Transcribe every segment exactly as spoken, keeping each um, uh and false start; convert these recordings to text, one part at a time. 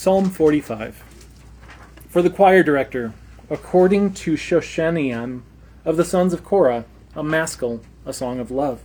Psalm forty-five. For the choir director, according to Shoshanian of the sons of Korah, a maskil, a song of love.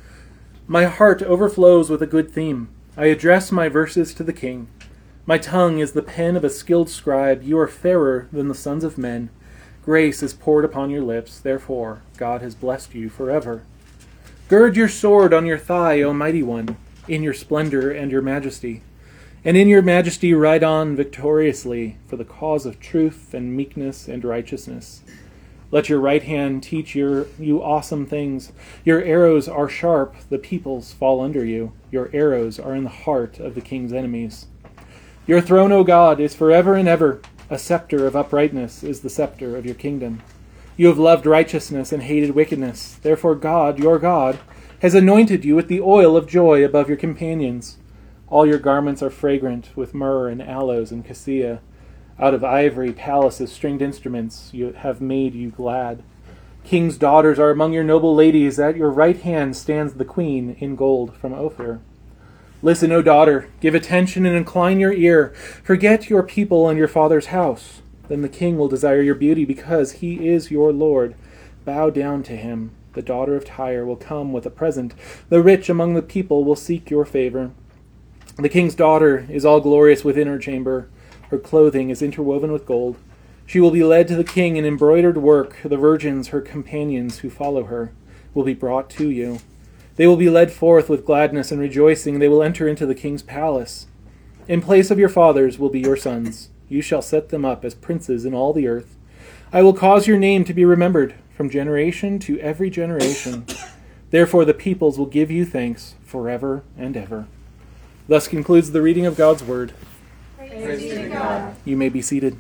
My heart overflows with a good theme. I address my verses to the king. My tongue is the pen of a skilled scribe. You are fairer than the sons of men. Grace is poured upon your lips. Therefore, God has blessed you forever. Gird your sword on your thigh, O mighty one, in your splendor and your majesty. And in your majesty ride on victoriously for the cause of truth and meekness and righteousness. Let your right hand teach your, you awesome things. Your arrows are sharp, the peoples fall under you. Your arrows are in the heart of the king's enemies. Your throne, O God, is forever and ever. A scepter of uprightness is the scepter of your kingdom. You have loved righteousness and hated wickedness. Therefore God, your God, has anointed you with the oil of joy above your companions. All your garments are fragrant with myrrh and aloes and cassia. Out of ivory, palaces, stringed instruments, you have made you glad. King's daughters are among your noble ladies. At your right hand stands the queen in gold from Ophir. Listen, O daughter, give attention and incline your ear. Forget your people and your father's house. Then the king will desire your beauty because he is your Lord. Bow down to him. The daughter of Tyre will come with a present. The rich among the people will seek your favor. The king's daughter is all glorious within her chamber. Her clothing is interwoven with gold. She will be led to the king in embroidered work. The virgins, her companions who follow her, will be brought to you. They will be led forth with gladness and rejoicing. They will enter into the king's palace. In place of your fathers will be your sons. You shall set them up as princes in all the earth. I will cause your name to be remembered from generation to every generation. Therefore the peoples will give you thanks forever and ever. Thus concludes the reading of God's word. Praise be to God. You may be seated.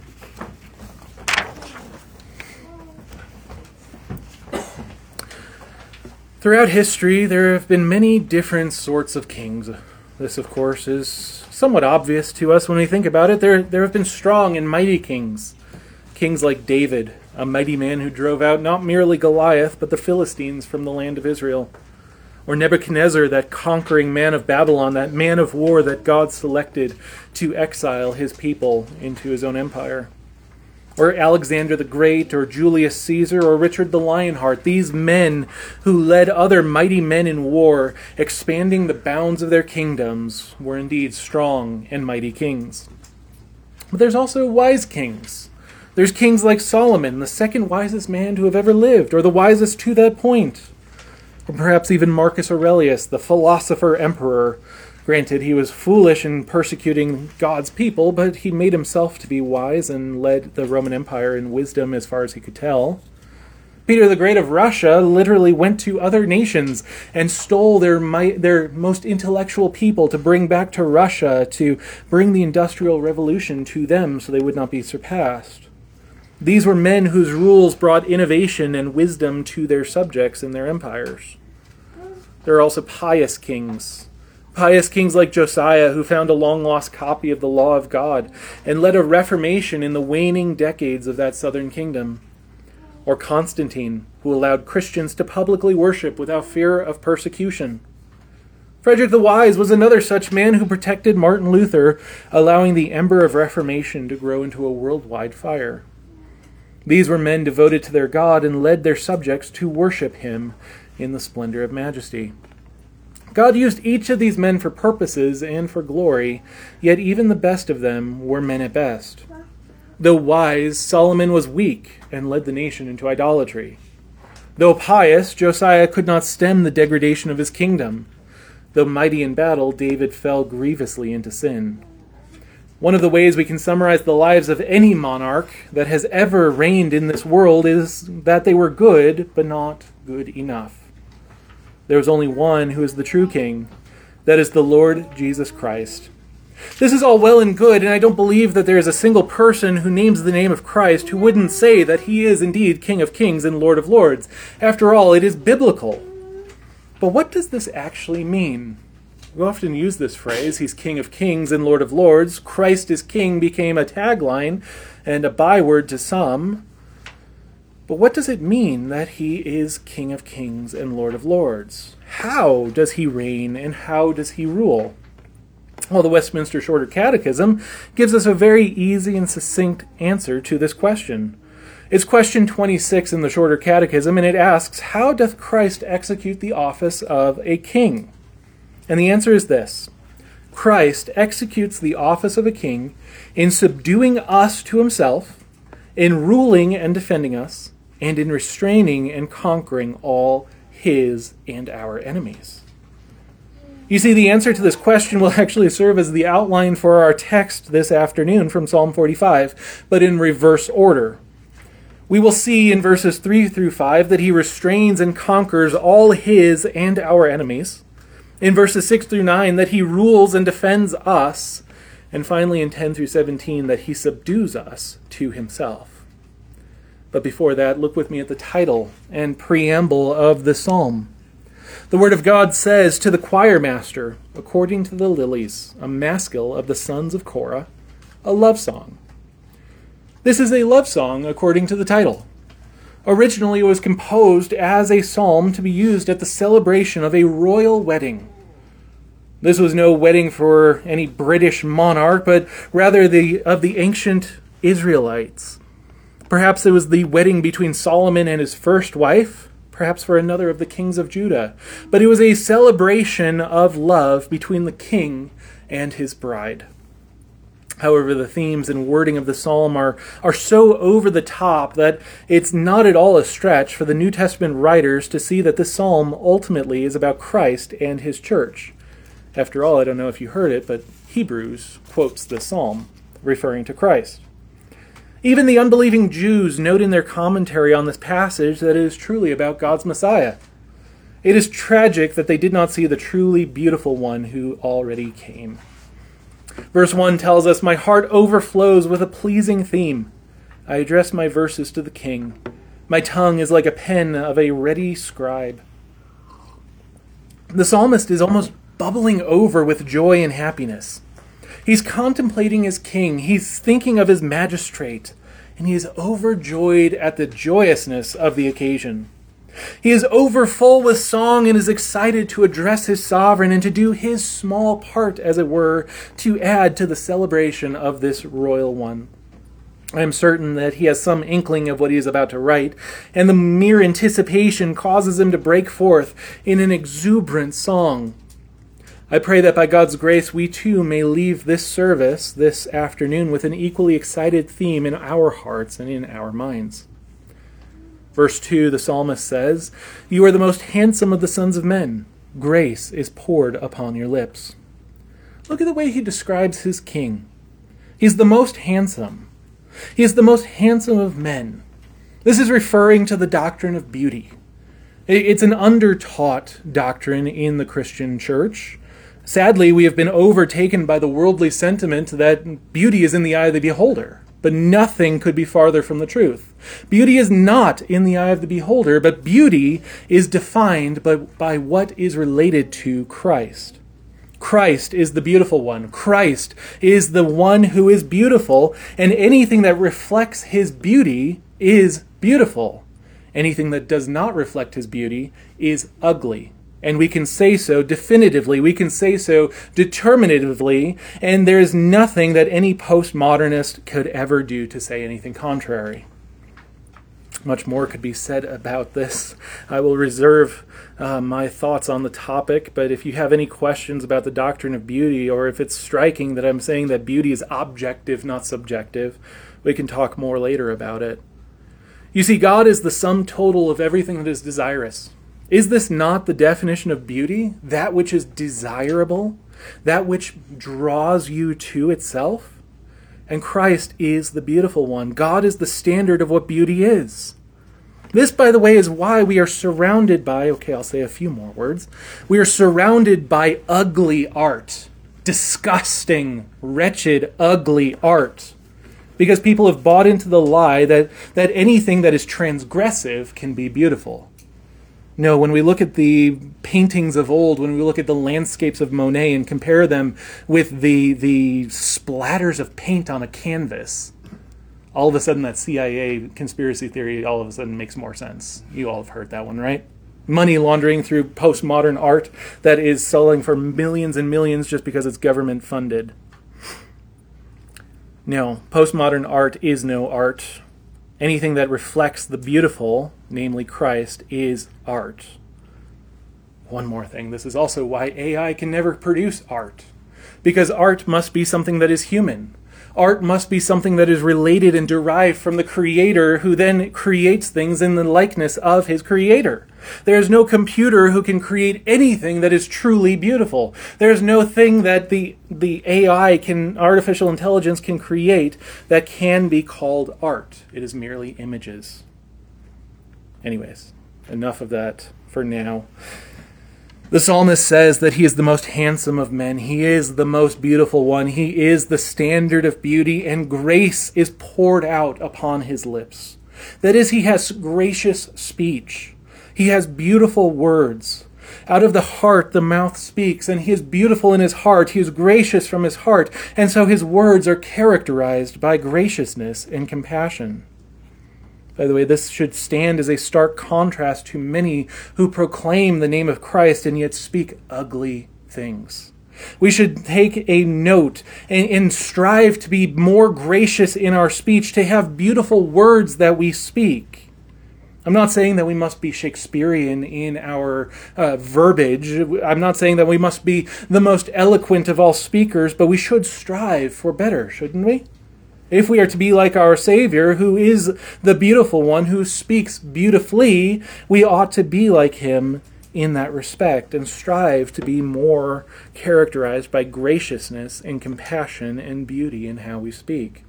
Throughout history, there have been many different sorts of kings. This, of course, is somewhat obvious to us when we think about it. There, there have been strong and mighty kings. Kings like David, a mighty man who drove out not merely Goliath, but the Philistines from the land of Israel. Or Nebuchadnezzar, that conquering man of Babylon, that man of war that God selected to exile his people into his own empire. Or Alexander the Great, or Julius Caesar, or Richard the Lionheart, these men who led other mighty men in war, expanding the bounds of their kingdoms, were indeed strong and mighty kings. But there's also wise kings. There's kings like Solomon, the second wisest man to have ever lived, or the wisest to that point. Or perhaps even Marcus Aurelius, the philosopher emperor. Granted, he was foolish in persecuting God's people, but he made himself to be wise and led the Roman Empire in wisdom as far as he could tell. Peter the Great of Russia literally went to other nations and stole their might, their most intellectual people to bring back to Russia, to bring the Industrial Revolution to them so they would not be surpassed. These were men whose rules brought innovation and wisdom to their subjects and their empires. There are also pious kings. Pious kings like Josiah, who found a long-lost copy of the law of God and led a reformation in the waning decades of that southern kingdom. Or Constantine, who allowed Christians to publicly worship without fear of persecution. Frederick the Wise was another such man who protected Martin Luther, allowing the ember of Reformation to grow into a worldwide fire. These were men devoted to their God and led their subjects to worship him in the splendor of majesty. God used each of these men for purposes and for glory, yet even the best of them were men at best. Though wise, Solomon was weak and led the nation into idolatry. Though pious, Josiah could not stem the degradation of his kingdom. Though mighty in battle, David fell grievously into sin. One of the ways we can summarize the lives of any monarch that has ever reigned in this world is that they were good, but not good enough. There is only one who is the true king. That is the Lord Jesus Christ. This is all well and good, and I don't believe that there is a single person who names the name of Christ who wouldn't say that he is indeed King of Kings and Lord of Lords. After all, it is biblical. But what does this actually mean? We often use this phrase, he's King of Kings and Lord of Lords. Christ is King became a tagline and a byword to some. But what does it mean that he is King of Kings and Lord of Lords? How does he reign and how does he rule? Well, the Westminster Shorter Catechism gives us a very easy and succinct answer to this question. It's question twenty-six in the Shorter Catechism, and it asks, how doth Christ execute the office of a king? And the answer is this: Christ executes the office of a king in subduing us to himself, in ruling and defending us, and in restraining and conquering all his and our enemies. You see, the answer to this question will actually serve as the outline for our text this afternoon from Psalm forty-five, but in reverse order. We will see in verses three through five that he restrains and conquers all his and our enemies. In verses six through nine, that he rules and defends us. And finally in ten through seventeen, that he subdues us to himself. But before that, look with me at the title and preamble of the psalm. The word of God says, to the choir master, according to the lilies, a maskil of the sons of Korah, a love song. This is a love song according to the title. Originally, it was composed as a psalm to be used at the celebration of a royal wedding. This was no wedding for any British monarch, but rather the of the ancient Israelites. Perhaps it was the wedding between Solomon and his first wife, perhaps for another of the kings of Judah. But it was a celebration of love between the king and his bride. However, the themes and wording of the psalm are, are so over the top that it's not at all a stretch for the New Testament writers to see that this psalm ultimately is about Christ and his church. After all, I don't know if you heard it, but Hebrews quotes the psalm, referring to Christ. Even the unbelieving Jews note in their commentary on this passage that it is truly about God's Messiah. It is tragic that they did not see the truly beautiful one who already came. Verse one tells us, my heart overflows with a pleasing theme. I address my verses to the king. My tongue is like a pen of a ready scribe. The psalmist is almost bubbling over with joy and happiness. He's contemplating his king. He's thinking of his magistrate. And he is overjoyed at the joyousness of the occasion. He is overfull with song and is excited to address his sovereign and to do his small part, as it were, to add to the celebration of this royal one. I am certain that he has some inkling of what he is about to write, and the mere anticipation causes him to break forth in an exuberant song. I pray that by God's grace we too may leave this service this afternoon with an equally excited theme in our hearts and in our minds. Verse two, the psalmist says, you are the most handsome of the sons of men. Grace is poured upon your lips. Look at the way he describes his king. He's the most handsome. He is the most handsome of men. This is referring to the doctrine of beauty. It's an undertaught doctrine in the Christian church. Sadly, we have been overtaken by the worldly sentiment that beauty is in the eye of the beholder. But nothing could be farther from the truth. Beauty is not in the eye of the beholder, but beauty is defined by, by what is related to Christ. Christ is the beautiful one. Christ is the one who is beautiful, and anything that reflects his beauty is beautiful. Anything that does not reflect his beauty is ugly. And we can say so definitively, we can say so determinatively, and there is nothing that any postmodernist could ever do to say anything contrary. Much more could be said about this. I will reserve uh, my thoughts on the topic, but if you have any questions about the doctrine of beauty, or if it's striking that I'm saying that beauty is objective, not subjective, we can talk more later about it. You see, God is the sum total of everything that is desirous. Is this not the definition of beauty? That which is desirable? That which draws you to itself? And Christ is the beautiful one. God is the standard of what beauty is. This, by the way, is why we are surrounded by, okay, I'll say a few more words. We are surrounded by ugly art. Disgusting, wretched, ugly art. Because people have bought into the lie that, that anything that is transgressive can be beautiful. No, when we look at the paintings of old, when we look at the landscapes of Monet and compare them with the the splatters of paint on a canvas, all of a sudden that C I A conspiracy theory all of a sudden makes more sense. You all have heard that one, right? money laundering through postmodern art that is selling for millions and millions just because it's government funded. No, postmodern art is no art. Anything that reflects the beautiful, namely Christ, is art. One more thing, this is also why A I can never produce art. Because art must be something that is human. Art must be something that is related and derived from the creator, who then creates things in the likeness of his creator. There is no computer who can create anything that is truly beautiful. There is no thing that the, the A I can, artificial intelligence can create that can be called art. It is merely images. Anyways, enough of that for now. The psalmist says that he is the most handsome of men. He is the most beautiful one. He is the standard of beauty, and grace is poured out upon his lips. That is, he has gracious speech. He has beautiful words. Out of the heart the mouth speaks, and he is beautiful in his heart. He is gracious from his heart, and so his words are characterized by graciousness and compassion. By the way, this should stand as a stark contrast to many who proclaim the name of Christ and yet speak ugly things. We should take a note and, and strive to be more gracious in our speech, to have beautiful words that we speak. I'm not saying that we must be Shakespearean in our uh, verbiage. I'm not saying that we must be the most eloquent of all speakers, but we should strive for better, shouldn't we? If we are to be like our Savior, who is the beautiful one, who speaks beautifully, we ought to be like him in that respect and strive to be more characterized by graciousness and compassion and beauty in how we speak.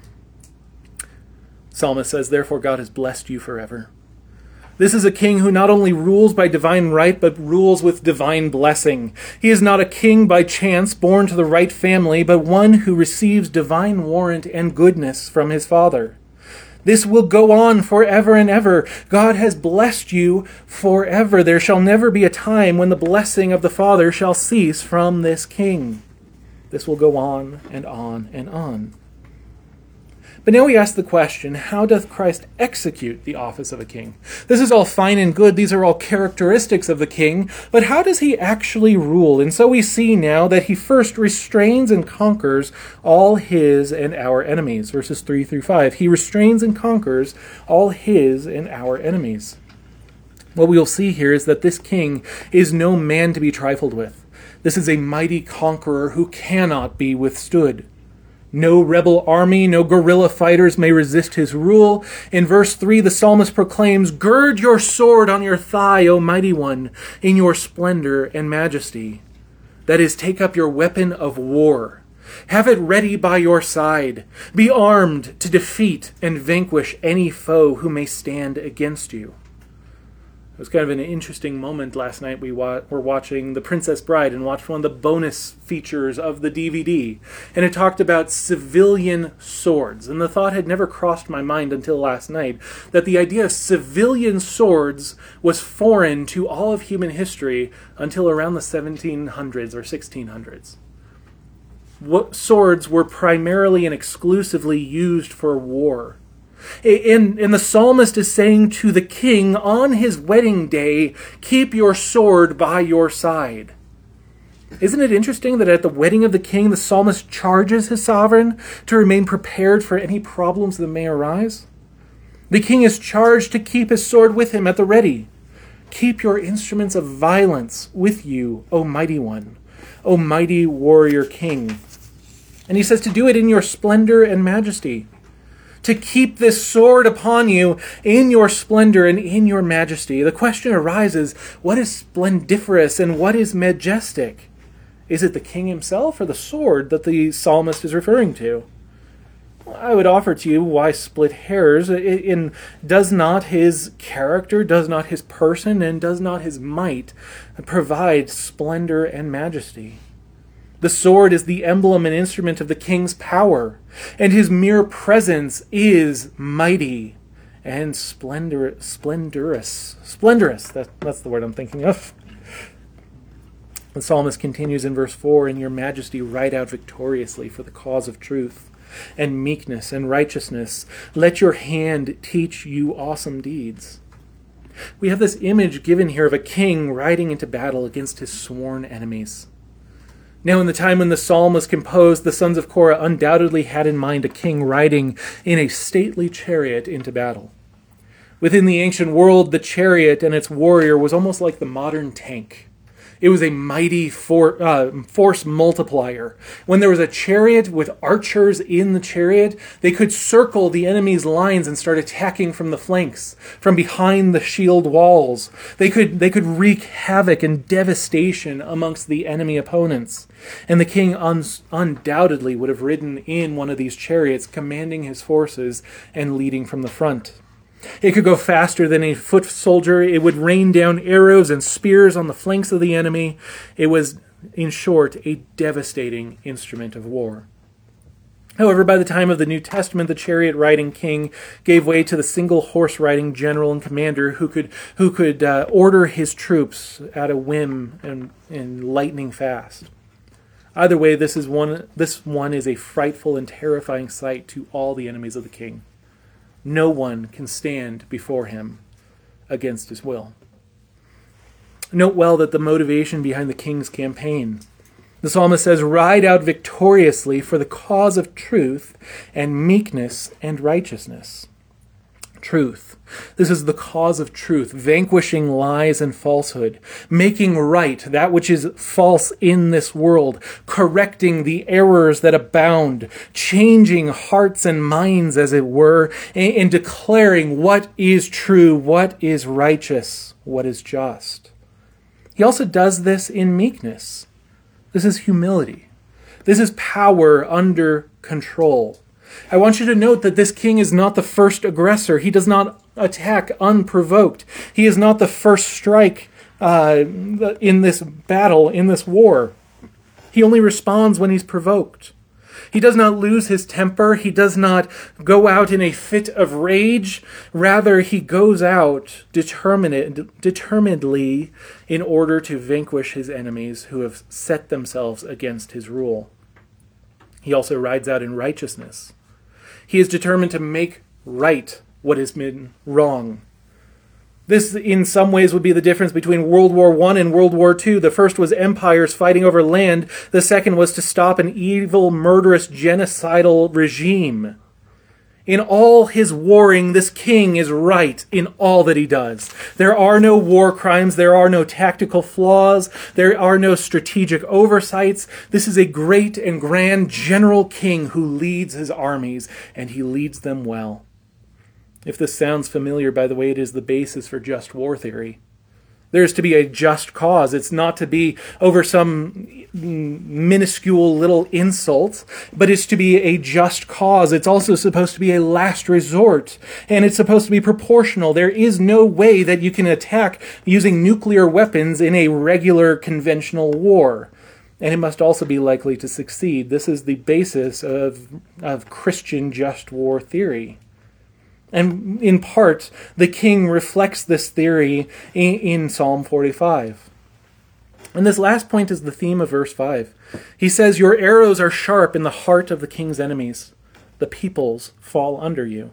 Psalmist says, "Therefore God has blessed you forever." This is a king who not only rules by divine right, but rules with divine blessing. He is not a king by chance, born to the right family, but one who receives divine warrant and goodness from his Father. This will go on forever and ever. God has blessed you forever. There shall never be a time when the blessing of the Father shall cease from this king. This will go on and on and on. But now we ask the question, how doth Christ execute the office of a king? This is all fine and good. These are all characteristics of the king. But how does he actually rule? And so we see now that he first restrains and conquers all his and our enemies. Verses three through five. He restrains and conquers all his and our enemies. What we will see here is that this king is no man to be trifled with. This is a mighty conqueror who cannot be withstood. No rebel army, no guerrilla fighters may resist his rule. In verse three, the psalmist proclaims, "Gird your sword on your thigh, O mighty one, in your splendor and majesty." That is, take up your weapon of war. Have it ready by your side. Be armed to defeat and vanquish any foe who may stand against you. It was kind of an interesting moment last night. We wa- were watching The Princess Bride and watched one of the bonus features of the D V D. And it talked about civilian swords. And the thought had never crossed my mind until last night that the idea of civilian swords was foreign to all of human history until around the seventeen hundreds or sixteen hundreds. What swords were primarily and exclusively used for war. And, and the psalmist is saying to the king on his wedding day, keep your sword by your side. Isn't it interesting that at the wedding of the king, the psalmist charges his sovereign to remain prepared for any problems that may arise? The king is charged to keep his sword with him at the ready. Keep your instruments of violence with you, O mighty one, O mighty warrior king. And he says to do it in your splendor and majesty. To keep this sword upon you in your splendor and in your majesty. The question arises, what is splendiferous and what is majestic? Is it the king himself or the sword that the psalmist is referring to? Well, I would offer to you why split hairs. In does not his character, does not his person, and does not his might provide splendor and majesty? The sword is the emblem and instrument of the king's power, and his mere presence is mighty and splendor, splendorous. Splendorous, that, that's the word I'm thinking of. The psalmist continues in verse four, "In your majesty ride out victoriously for the cause of truth and meekness and righteousness. Let your hand teach you awesome deeds." We have this image given here of a king riding into battle against his sworn enemies. Now, in the time when the psalm was composed, the sons of Korah undoubtedly had in mind a king riding in a stately chariot into battle. Within the ancient world, the chariot and its warrior was almost like the modern tank. It was a mighty for, uh, force multiplier. When there was a chariot with archers in the chariot, they could circle the enemy's lines and start attacking from the flanks, from behind the shield walls. They could, they could wreak havoc and devastation amongst the enemy opponents. And the king un- undoubtedly would have ridden in one of these chariots, commanding his forces and leading from the front. It could go faster than a foot soldier. It would rain down arrows and spears on the flanks of the enemy. It was, in short, a devastating instrument of war. However, by the time of the New Testament, the chariot-riding king gave way to the single horse-riding general and commander who could who could uh, order his troops at a whim and, and lightning fast. Either way, this is one. This one is a frightful and terrifying sight to all the enemies of the king. No one can stand before him against his will. Note well that the motivation behind the king's campaign. The psalmist says, "Ride out victoriously for the cause of truth and meekness and righteousness." Truth. This is the cause of truth, vanquishing lies and falsehood, making right that which is false in this world, correcting the errors that abound, changing hearts and minds, as it were, and, and declaring what is true, what is righteous, what is just. He also does this in meekness. This is humility. This is power under control. I want you to note that this king is not the first aggressor. He does not attack unprovoked. He is not the first strike uh, in this battle, in this war. He only responds when he's provoked. He does not lose his temper. He does not go out in a fit of rage. Rather, he goes out determined, determinedly in order to vanquish his enemies who have set themselves against his rule. He also rides out in righteousness. He is determined to make right what has been wrong. This, in some ways, would be the difference between World War One and World War Two. The first was empires fighting over land. The second was to stop an evil, murderous, genocidal regime. In all his warring, this king is right in all that he does. There are no war crimes. There are no tactical flaws. There are no strategic oversights. This is a great and grand general king who leads his armies, and he leads them well. If this sounds familiar, by the way, it is the basis for just war theory. There's to be a just cause. It's not to be over some minuscule little insult, but it's to be a just cause. It's also supposed to be a last resort, and it's supposed to be proportional. There is no way that you can attack using nuclear weapons in a regular conventional war, and it must also be likely to succeed. This is the basis of, of Christian just war theory. And in part, the king reflects this theory in, in Psalm forty-five. And this last point is the theme of verse five. He says, "Your arrows are sharp in the heart of the king's enemies. The peoples fall under you."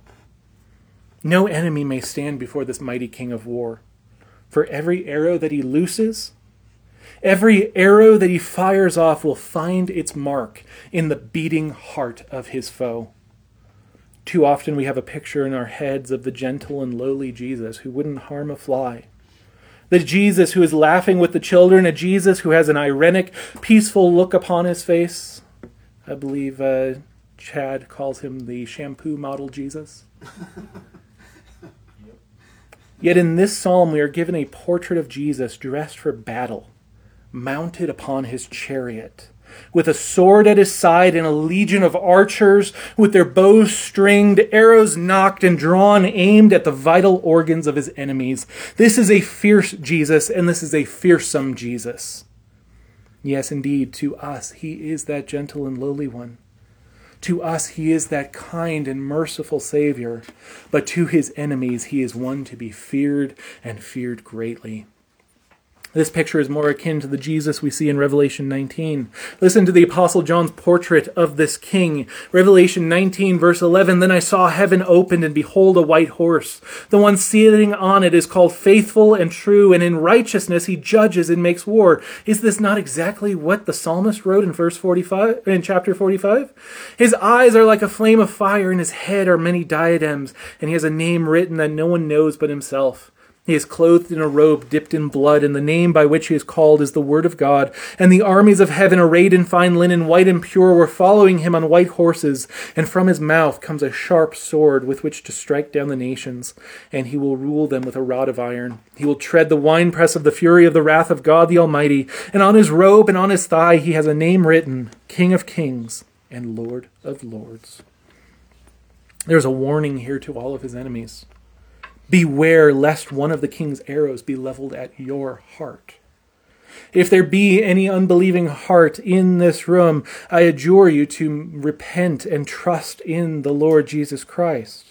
No enemy may stand before this mighty king of war. For every arrow that he looses, every arrow that he fires off will find its mark in the beating heart of his foe. Too often we have a picture in our heads of the gentle and lowly Jesus who wouldn't harm a fly. The Jesus who is laughing with the children, a Jesus who has an ironic, peaceful look upon his face. I believe uh, Chad calls him the shampoo model Jesus. Yet in this psalm we are given a portrait of Jesus dressed for battle, mounted upon his chariot, with a sword at his side and a legion of archers with their bows stringed, arrows knocked and drawn, aimed at the vital organs of his enemies. This is a fierce Jesus, and this is a fearsome Jesus. Yes, indeed, to us, he is that gentle and lowly one. To us, he is that kind and merciful Savior. But to his enemies, he is one to be feared and feared greatly. This picture is more akin to the Jesus we see in Revelation nineteen. Listen to the Apostle John's portrait of this king. Revelation nineteen, verse eleven, "Then I saw heaven opened, and behold, a white horse. The one sitting on it is called Faithful and True, and in righteousness he judges and makes war." Is this not exactly what the psalmist wrote in verse forty-five, in chapter forty-five? "His eyes are like a flame of fire, and his head are many diadems, and he has a name written that no one knows but himself. He is clothed in a robe dipped in blood, and the name by which he is called is the Word of God. And the armies of heaven, arrayed in fine linen, white and pure, were following him on white horses. And from his mouth comes a sharp sword with which to strike down the nations. And he will rule them with a rod of iron. He will tread the winepress of the fury of the wrath of God the Almighty. And on his robe and on his thigh he has a name written, King of Kings and Lord of Lords." There's a warning here to all of his enemies. Beware lest one of the king's arrows be leveled at your heart. If there be any unbelieving heart in this room, I adjure you to repent and trust in the Lord Jesus Christ.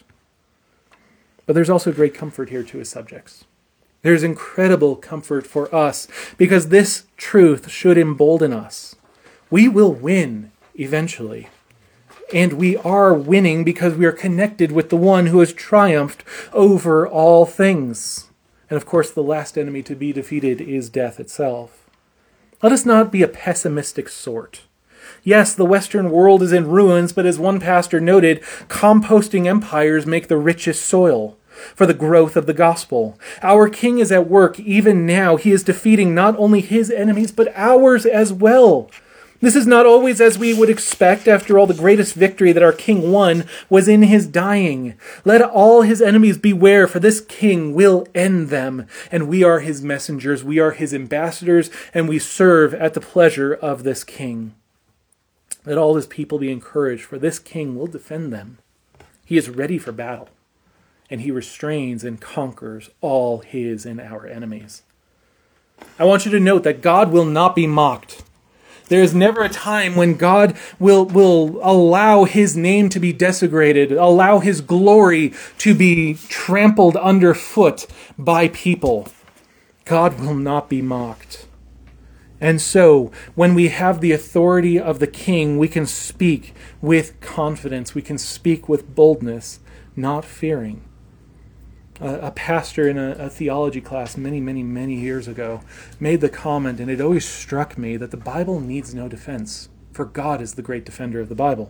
But there's also great comfort here to his subjects. There's incredible comfort for us because this truth should embolden us. We will win eventually. And we are winning because we are connected with the one who has triumphed over all things. And of course, the last enemy to be defeated is death itself. Let us not be a pessimistic sort. Yes, the Western world is in ruins, but as one pastor noted, composting empires make the richest soil for the growth of the gospel. Our King is at work even now. He is defeating not only his enemies, but ours as well. This is not always as we would expect. After all, the greatest victory that our King won was in his dying. Let all his enemies beware, for this King will end them. And we are his messengers, we are his ambassadors, and we serve at the pleasure of this King. Let all his people be encouraged, for this King will defend them. He is ready for battle, and he restrains and conquers all his and our enemies. I want you to note that God will not be mocked. There is never a time when God will, will allow his name to be desecrated, allow his glory to be trampled underfoot by people. God will not be mocked. And so, when we have the authority of the King, we can speak with confidence. We can speak with boldness, not fearing. A, a pastor in a, a theology class many, many, many years ago made the comment, and it always struck me, that the Bible needs no defense, for God is the great defender of the Bible.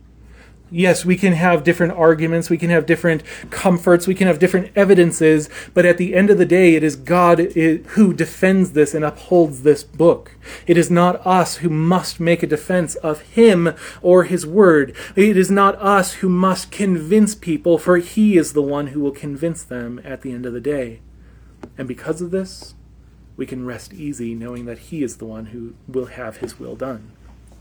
Yes, we can have different arguments, we can have different comforts, we can have different evidences, but at the end of the day, it is God who defends this and upholds this book. It is not us who must make a defense of him or his word. It is not us who must convince people, for he is the one who will convince them at the end of the day. And because of this, we can rest easy knowing that he is the one who will have his will done.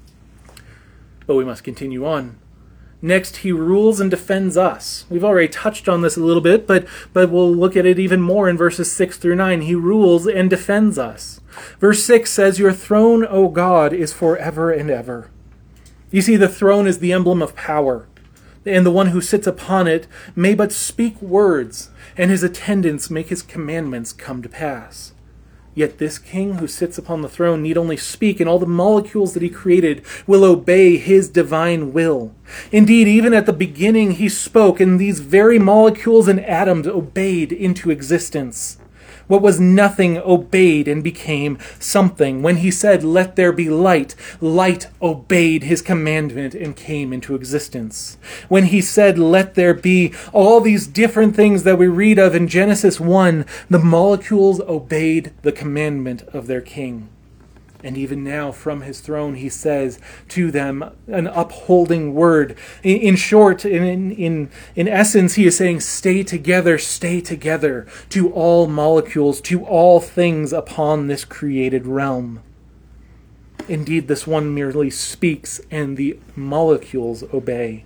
But we must continue on. Next, he rules and defends us. We've already touched on this a little bit, but, but we'll look at it even more in verses six through nine. He rules and defends us. Verse six says, "Your throne, O God, is forever and ever." You see, the throne is the emblem of power, and the one who sits upon it may but speak words, and his attendants make his commandments come to pass. Yet this King who sits upon the throne need only speak, and all the molecules that he created will obey his divine will. Indeed, even at the beginning he spoke, and these very molecules and atoms obeyed into existence. What was nothing obeyed and became something. When he said, "Let there be light," light obeyed his commandment and came into existence. When he said, "Let there be," all these different things that we read of in Genesis one, the molecules obeyed the commandment of their King. And even now, from his throne, he says to them an upholding word. In, in short, in, in, in essence, he is saying, stay together, stay together, to all molecules, to all things upon this created realm. Indeed, this one merely speaks, and the molecules obey.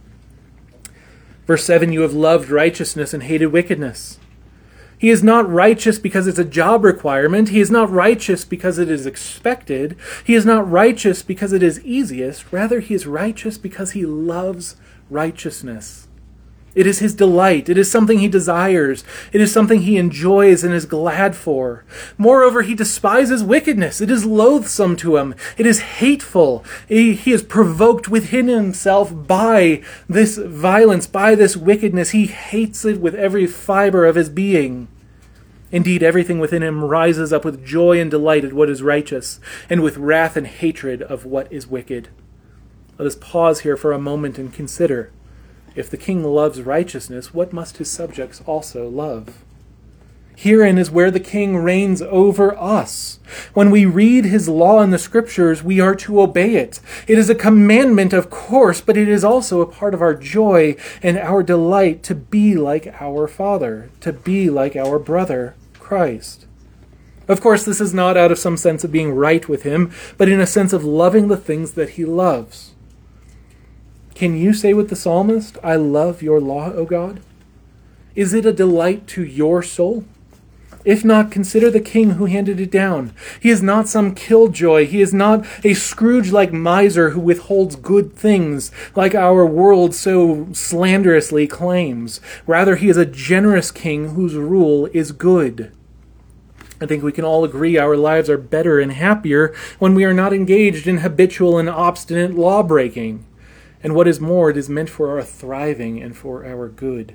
Verse seven, "You have loved righteousness and hated wickedness." He is not righteous because it's a job requirement. He is not righteous because it is expected. He is not righteous because it is easiest. Rather, he is righteous because he loves righteousness. It is his delight. It is something he desires. It is something he enjoys and is glad for. Moreover, he despises wickedness. It is loathsome to him. It is hateful. He, he is provoked within himself by this violence, by this wickedness. He hates it with every fiber of his being. Indeed, everything within him rises up with joy and delight at what is righteous, and with wrath and hatred of what is wicked. Let us pause here for a moment and consider. If the king loves righteousness, what must his subjects also love? Herein is where the king reigns over us. When we read his law in the scriptures, we are to obey it. It is a commandment, of course, but it is also a part of our joy and our delight to be like our Father, to be like our brother, Christ. Of course, this is not out of some sense of being right with him, but in a sense of loving the things that he loves. Can you say with the psalmist, I love your law, O God? Is it a delight to your soul? If not, consider the king who handed it down. He is not some killjoy. He is not a Scrooge-like miser who withholds good things like our world so slanderously claims. Rather, he is a generous king whose rule is good. I think we can all agree our lives are better and happier when we are not engaged in habitual and obstinate law-breaking. And what is more, it is meant for our thriving and for our good.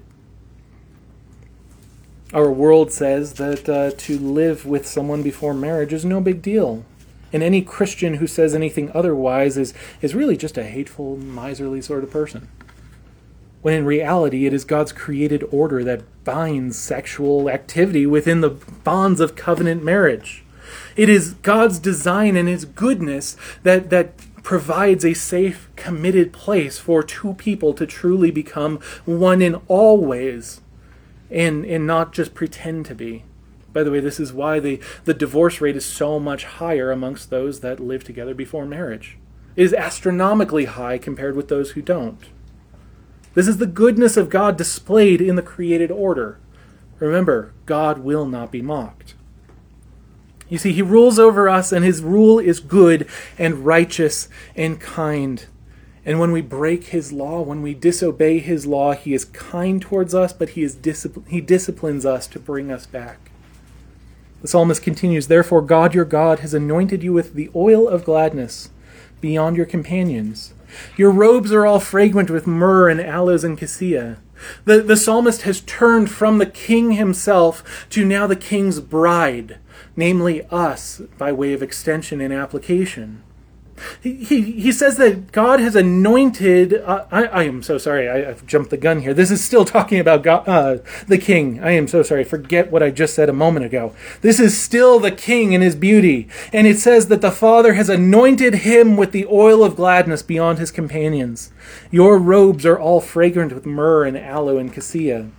Our world says that uh, to live with someone before marriage is no big deal. And any Christian who says anything otherwise is, is really just a hateful, miserly sort of person. When in reality, it is God's created order that binds sexual activity within the bonds of covenant marriage. It is God's design and his goodness that, that provides a safe, committed place for two people to truly become one in all ways, and, and not just pretend to be. By the way, this is why the, the divorce rate is so much higher amongst those that live together before marriage. It is astronomically high compared with those who don't. This is the goodness of God displayed in the created order. Remember, God will not be mocked. You see, he rules over us, and his rule is good and righteous and kind. And when we break his law, when we disobey his law, he is kind towards us, but he is discipl- he disciplines us to bring us back. The psalmist continues, Therefore God your God has anointed you with the oil of gladness beyond your companions. Your robes are all fragrant with myrrh and aloes and cassia. The, the psalmist has turned from the king himself to now the king's bride, namely us, by way of extension and application. He, he, he says that God has anointed, uh, I, I am so sorry, I, I've jumped the gun here. This is still talking about God, uh, the king. I am so sorry, forget what I just said a moment ago. This is still the king in his beauty. And it says that the Father has anointed him with the oil of gladness beyond his companions. Your robes are all fragrant with myrrh and aloe and cassia.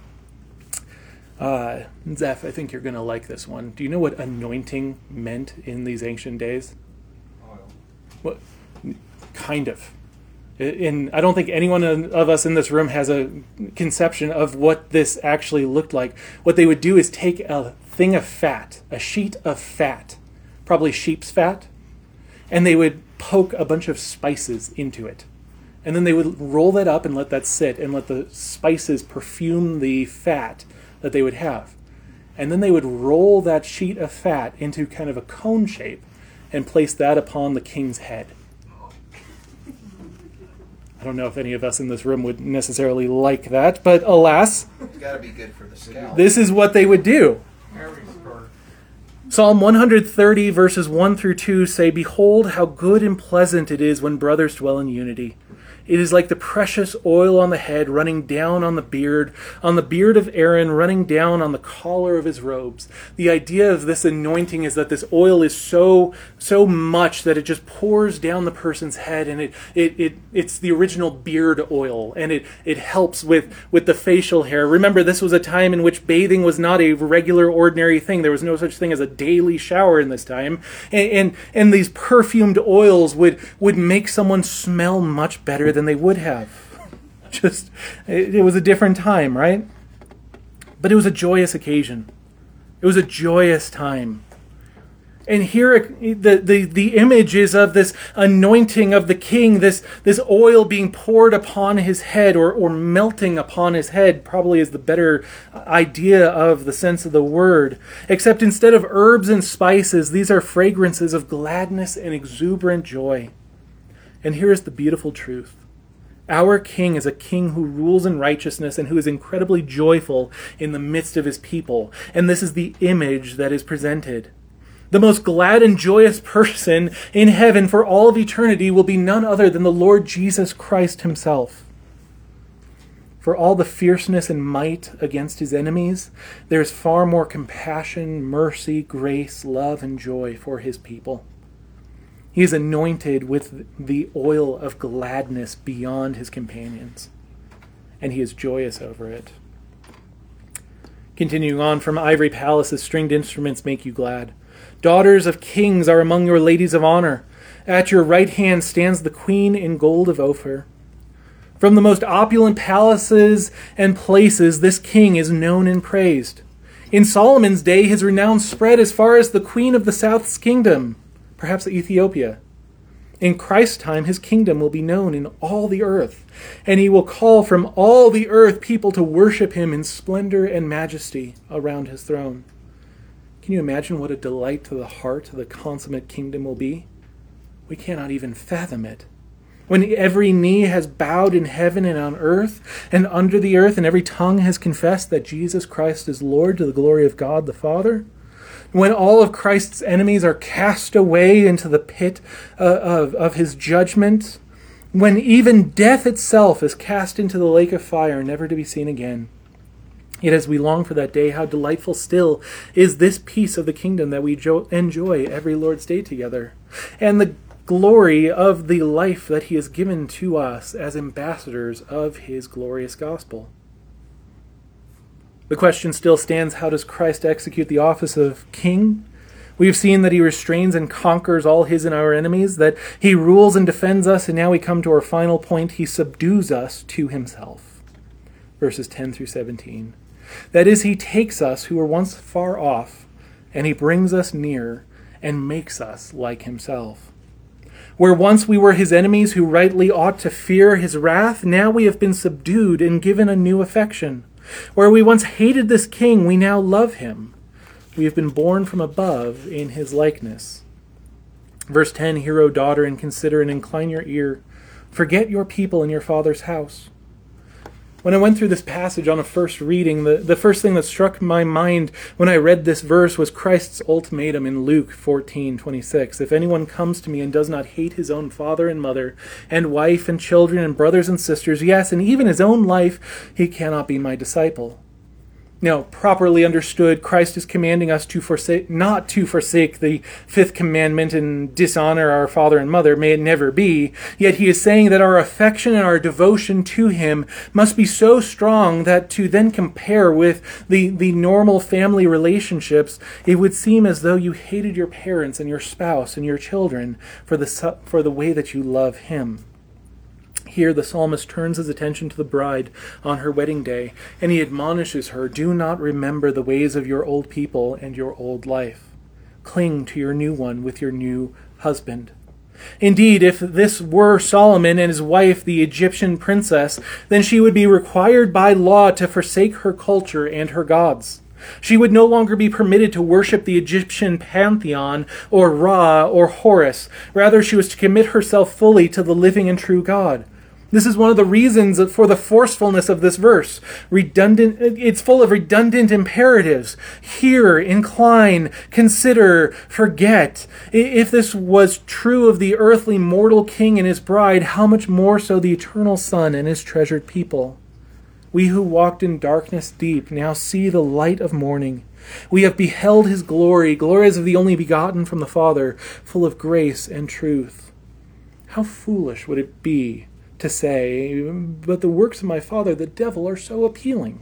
Uh, Zeph, I think you're going to like this one. Do you know what anointing meant in these ancient days? What, kind of. In, I don't think anyone of us in this room has a conception of what this actually looked like. What they would do is take a thing of fat, a sheet of fat, probably sheep's fat, and they would poke a bunch of spices into it. And then they would roll that up and let that sit and let the spices perfume the fat that they would have. And then they would roll that sheet of fat into kind of a cone shape and place that upon the king's head. I don't know if any of us in this room would necessarily like that, but alas, it's got to be good for the scalp. This is what they would do. Psalm one thirty verses one through two say, Behold how good and pleasant it is when brothers dwell in unity. It is like the precious oil on the head running down on the beard, on the beard of Aaron running down on the collar of his robes. The idea of this anointing is that this oil is so so much that it just pours down the person's head, and it it, it it's the original beard oil, and it, it helps with, with the facial hair. Remember, this was a time in which bathing was not a regular, ordinary thing. There was no such thing as a daily shower in this time. And and, and these perfumed oils would, would make someone smell much better than they would have. Just, it, it was a different time, right? But it was a joyous occasion. It was a joyous time. And here the, the, the image is of this anointing of the king, this, this oil being poured upon his head or, or melting upon his head, probably is the better idea of the sense of the word. Except instead of herbs and spices, these are fragrances of gladness and exuberant joy. And here is the beautiful truth. Our king is a king who rules in righteousness and who is incredibly joyful in the midst of his people. And this is the image that is presented. The most glad and joyous person in heaven for all of eternity will be none other than the Lord Jesus Christ himself. For all the fierceness and might against his enemies, there is far more compassion, mercy, grace, love, and joy for his people. He is anointed with the oil of gladness beyond his companions, and he is joyous over it. Continuing on, from ivory palaces, stringed instruments make you glad. Daughters of kings are among your ladies of honor. At your right hand stands the queen in gold of Ophir. From the most opulent palaces and places, this king is known and praised. In Solomon's day, his renown spread as far as the queen of the south's kingdom, perhaps Ethiopia. In Christ's time, his kingdom will be known in all the earth, and he will call from all the earth people to worship him in splendor and majesty around his throne. Can you imagine what a delight to the heart the consummate kingdom will be? We cannot even fathom it. When every knee has bowed in heaven and on earth and under the earth, and every tongue has confessed that Jesus Christ is Lord to the glory of God the Father. When all of Christ's enemies are cast away into the pit uh, of, of his judgment. When even death itself is cast into the lake of fire, never to be seen again. Yet as we long for that day, how delightful still is this piece of the kingdom that we jo- enjoy every Lord's Day together. And the glory of the life that he has given to us as ambassadors of his glorious gospel. The question still stands, how does Christ execute the office of king? We have seen that he restrains and conquers all his and our enemies, that he rules and defends us, and now we come to our final point, he subdues us to himself. Verses ten through seventeen. That is, he takes us who were once far off, and he brings us near and makes us like himself. Where once we were his enemies who rightly ought to fear his wrath, now we have been subdued and given a new affection. Where we once hated this king, we now love him. We have been born from above in his likeness. Verse ten, hear, O daughter, and consider and incline your ear. Forget your people and your father's house. When I went through this passage on a first reading, the, the first thing that struck my mind when I read this verse was Christ's ultimatum in Luke fourteen twenty-six. If anyone comes to me and does not hate his own father and mother, and wife and children and brothers and sisters, yes, and even his own life, he cannot be my disciple. Now, properly understood, Christ is commanding us to forsake, not to forsake the fifth commandment and dishonor our father and mother, may it never be. Yet he is saying that our affection and our devotion to him must be so strong that to then compare with the, the normal family relationships, it would seem as though you hated your parents and your spouse and your children for the, for the way that you love him. Here the psalmist turns his attention to the bride on her wedding day, and he admonishes her, do not remember the ways of your old people and your old life. Cling to your new one with your new husband. Indeed, if this were Solomon and his wife, the Egyptian princess, then she would be required by law to forsake her culture and her gods. She would no longer be permitted to worship the Egyptian pantheon or Ra or Horus. Rather, she was to commit herself fully to the living and true God. This is one of the reasons for the forcefulness of this verse. Redundant, it's full of redundant imperatives. Hear, incline, consider, forget. If this was true of the earthly mortal king and his bride, how much more so the eternal Son and his treasured people? We who walked in darkness deep now see the light of morning. We have beheld his glory, glories of the only begotten from the Father, full of grace and truth. How foolish would it be to say, but the works of my Father, the devil, are so appealing.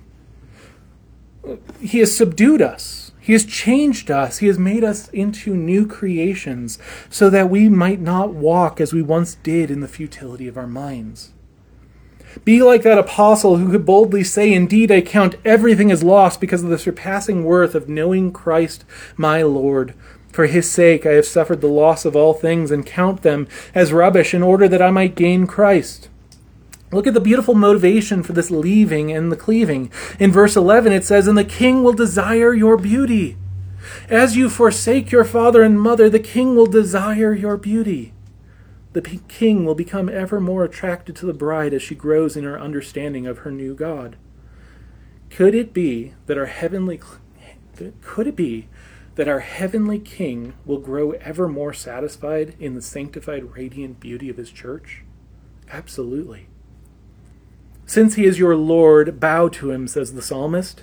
He has subdued us. He has changed us. He has made us into new creations so that we might not walk as we once did in the futility of our minds. Be like that apostle who could boldly say, indeed, I count everything as lost because of the surpassing worth of knowing Christ my Lord. For his sake I have suffered the loss of all things and count them as rubbish in order that I might gain Christ. Look at the beautiful motivation for this leaving and the cleaving. In verse eleven it says, "And the king will desire your beauty. As you forsake your father and mother, the king will desire your beauty." The king will become ever more attracted to the bride as she grows in her understanding of her new God. Could it be that our heavenly could it be that our heavenly king will grow ever more satisfied in the sanctified, radiant beauty of his church? Absolutely. "Since he is your Lord, bow to him," says the psalmist.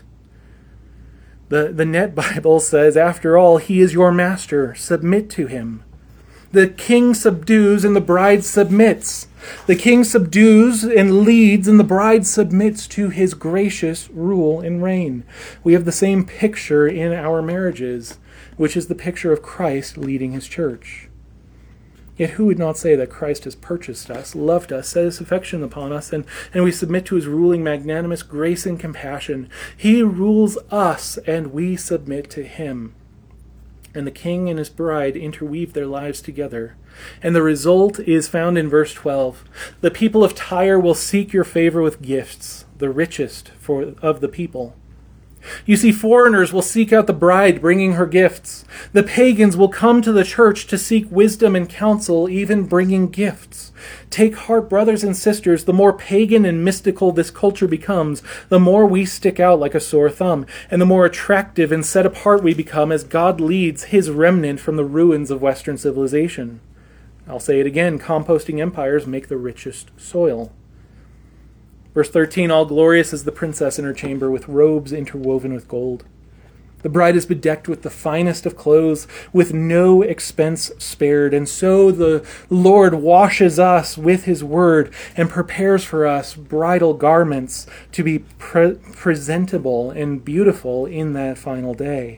The, the Net Bible says, "After all, he is your master. Submit to him." The king subdues and the bride submits. The king subdues and leads, and the bride submits to his gracious rule and reign. We have the same picture in our marriages, which is the picture of Christ leading his church. Yet who would not say that Christ has purchased us, loved us, set his affection upon us, and, and we submit to his ruling magnanimous grace and compassion. He rules us, and we submit to him. And the king and his bride interweave their lives together. And the result is found in verse twelve. "The people of Tyre will seek your favor with gifts, the richest for, of the people." You see, foreigners will seek out the bride, bringing her gifts. The pagans will come to the church to seek wisdom and counsel, even bringing gifts. Take heart, brothers and sisters, the more pagan and mystical this culture becomes, the more we stick out like a sore thumb, and the more attractive and set apart we become as God leads his remnant from the ruins of Western civilization. I'll say it again, composting empires make the richest soil. Verse thirteen, "All glorious is the princess in her chamber, with robes interwoven with gold. The bride is bedecked with the finest of clothes, with no expense spared. And so the Lord washes us with his word and prepares for us bridal garments to be pre- presentable and beautiful in that final day."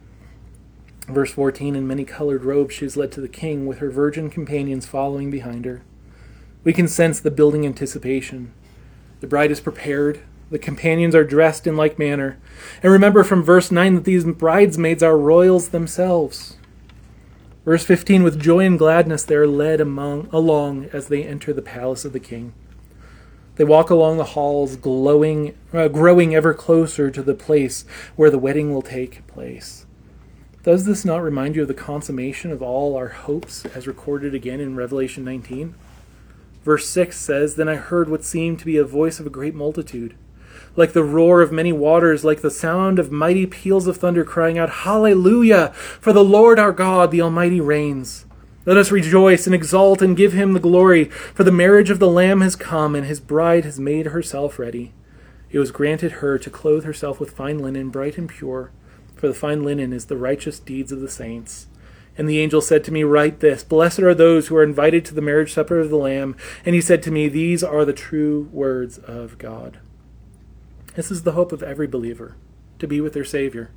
Verse fourteen, "In many-colored robes she is led to the king, with her virgin companions following behind her." We can sense the building anticipation. The bride is prepared. The companions are dressed in like manner. And remember from verse nine that these bridesmaids are royals themselves. Verse fifteen, "With joy and gladness they are led among, along as they enter the palace of the king." They walk along the halls, glowing, uh, growing ever closer to the place where the wedding will take place. Does this not remind you of the consummation of all our hopes as recorded again in Revelation nineteen? Verse six says, "Then I heard what seemed to be a voice of a great multitude, like the roar of many waters, like the sound of mighty peals of thunder, crying out, 'Hallelujah! For the Lord our God, the Almighty reigns. Let us rejoice and exult and give him the glory, for the marriage of the Lamb has come, and his bride has made herself ready. It was granted her to clothe herself with fine linen, bright and pure, for the fine linen is the righteous deeds of the saints.' And the angel said to me, 'Write this, blessed are those who are invited to the marriage supper of the Lamb.' And he said to me, 'These are the true words of God.'" This is the hope of every believer, to be with their Savior.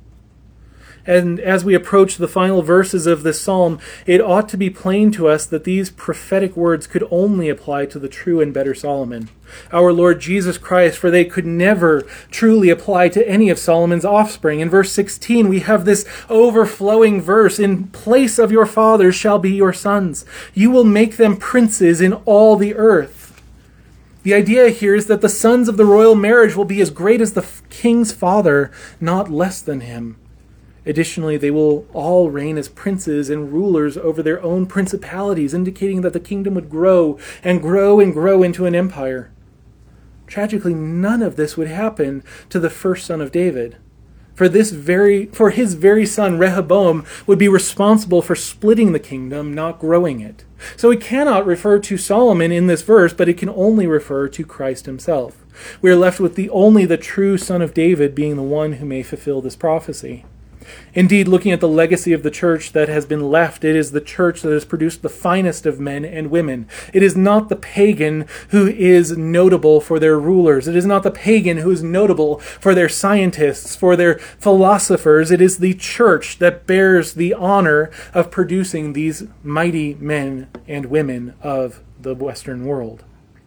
And as we approach the final verses of this psalm, it ought to be plain to us that these prophetic words could only apply to the true and better Solomon, our Lord Jesus Christ, for they could never truly apply to any of Solomon's offspring. In verse sixteen, we have this overflowing verse, "In place of your fathers shall be your sons. You will make them princes in all the earth." The idea here is that the sons of the royal marriage will be as great as the king's father, not less than him. Additionally, they will all reign as princes and rulers over their own principalities, indicating that the kingdom would grow and grow and grow into an empire. Tragically, none of this would happen to the first son of David. For this very, for his very son Rehoboam would be responsible for splitting the kingdom, not growing it. So it cannot refer to Solomon in this verse, but it can only refer to Christ himself. We are left with the only the true son of David being the one who may fulfill this prophecy. Indeed, looking at the legacy of the church that has been left, it is the church that has produced the finest of men and women. It is not the pagan who is notable for their rulers. It is not the pagan who is notable for their scientists, for their philosophers. It is the church that bears the honor of producing these mighty men and women of the Western world.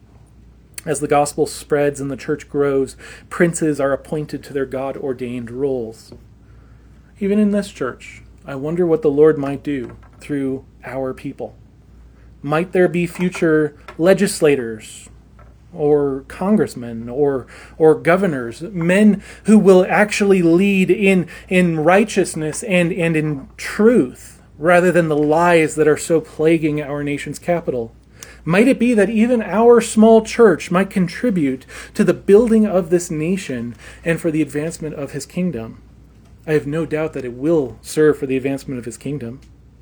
As the gospel spreads and the church grows, princes are appointed to their God-ordained roles. Even in this church, I wonder what the Lord might do through our people. Might there be future legislators or congressmen or or governors, men who will actually lead in, in righteousness and, and in truth, rather than the lies that are so plaguing our nation's capital? Might it be that even our small church might contribute to the building of this nation and for the advancement of his kingdom? I have no doubt that it will serve for the advancement of his kingdom.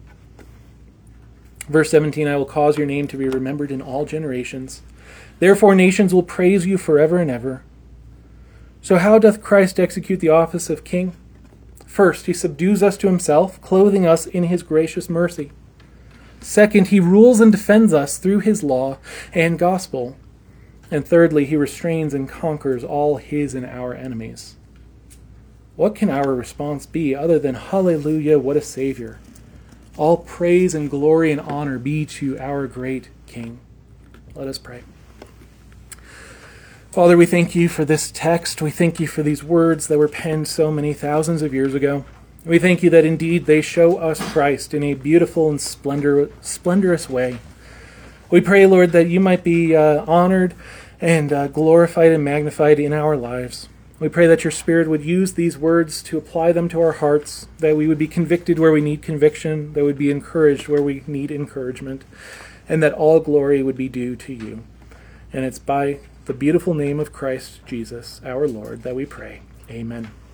Verse seventeen, I will cause your name to be remembered in all generations. Therefore nations will praise you forever and ever. So how doth Christ execute the office of king? First, he subdues us to himself, clothing us in his gracious mercy. Second, he rules and defends us through his law and gospel. And thirdly, he restrains and conquers all his and our enemies. What can our response be other than, hallelujah, what a Savior? All praise and glory and honor be to our great King. Let us pray. Father, we thank you for this text. We thank you for these words that were penned so many thousands of years ago. We thank you that indeed they show us Christ in a beautiful and splendor, splendorous way. We pray, Lord, that you might be uh, honored and uh, glorified and magnified in our lives. We pray that your Spirit would use these words to apply them to our hearts, that we would be convicted where we need conviction, that we would be encouraged where we need encouragement, and that all glory would be due to you. And it's by the beautiful name of Christ Jesus, our Lord, that we pray. Amen.